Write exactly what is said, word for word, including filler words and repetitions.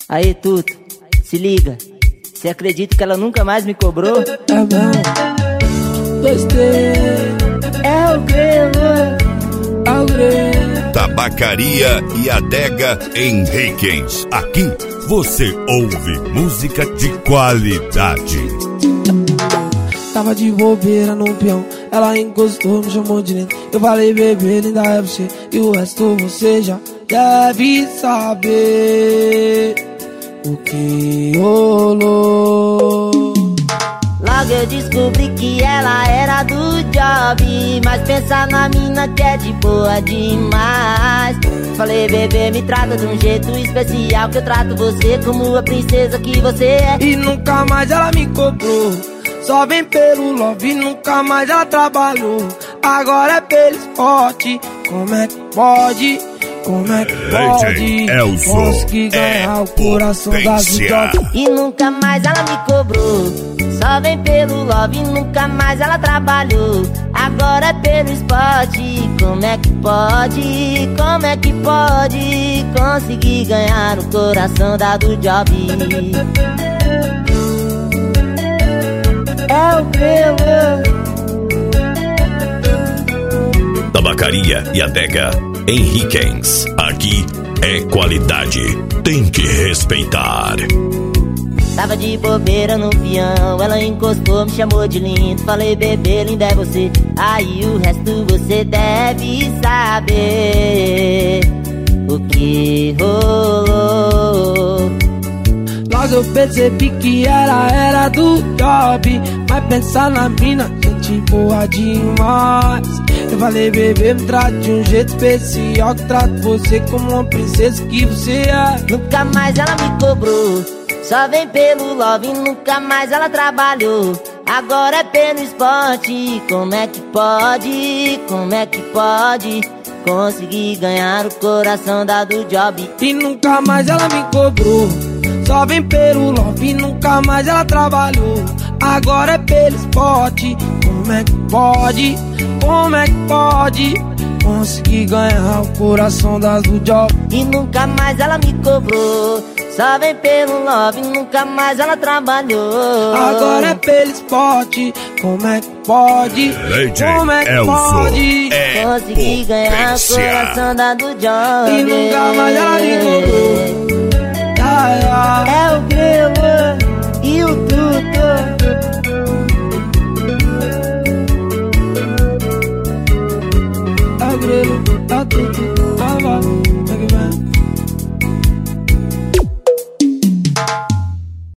Aí, Tuto, se liga. Você acredita que ela nunca mais me cobrou? É mesmo? Gostei. É o grego. É o grego. Tabacaria e Adega Henriquens. Aqui você ouve música de qualidade. Tava de bobeira no peão, ela encostou, me chamou de lindo. Eu falei, bebê, linda é você, e o resto você já deve saber o que rolou. Logo eu descobri que ela era do job, mas pensar na mina que é de boa demais. Falei, bebê, me trata de um jeito especial, que eu trato você como a princesa que você é. E nunca mais ela me cobrou, só vem pelo love, nunca mais ela trabalhou. Agora é pelo esporte, como é que pode? Como é que pode Elson conseguir ganhar é o coração das idiotas? E nunca mais ela me cobrou, só vem pelo love, nunca mais ela trabalhou. Agora é pelo esporte, como é que pode? Como é que pode conseguir ganhar o coração da do job? É o grego. Tabacaria e Adega Henriquens. Aqui é qualidade, tem que respeitar. Tava de bobeira no peão, ela encostou, me chamou de lindo. Falei, bebê, linda é você, aí o resto você deve saber o que rolou. Logo eu percebi que ela era do job, mas pensar na mina, gente boa demais. Eu falei, bebê, me trata de um jeito especial, que trato você como uma princesa que você é. Nunca mais ela me cobrou, só vem pelo love, nunca mais ela trabalhou. Agora é pelo esporte, como é que pode? Como é que pode conseguir ganhar o coração da do job? E nunca mais ela me cobrou, só vem pelo love, nunca mais ela trabalhou. Agora é pelo esporte, como é que pode? Como é que pode conseguir ganhar o coração das do job? E nunca mais ela me cobrou, só vem pelo love, nunca mais ela trabalhou. Agora é pelo esporte, como é que pode? Leite Como é que Elson pode é conseguir ganhar o coração da do job? E nunca mais ela me cobrou. Ai, ai. É o grego e o Tuto. É o grego, é o Tuto.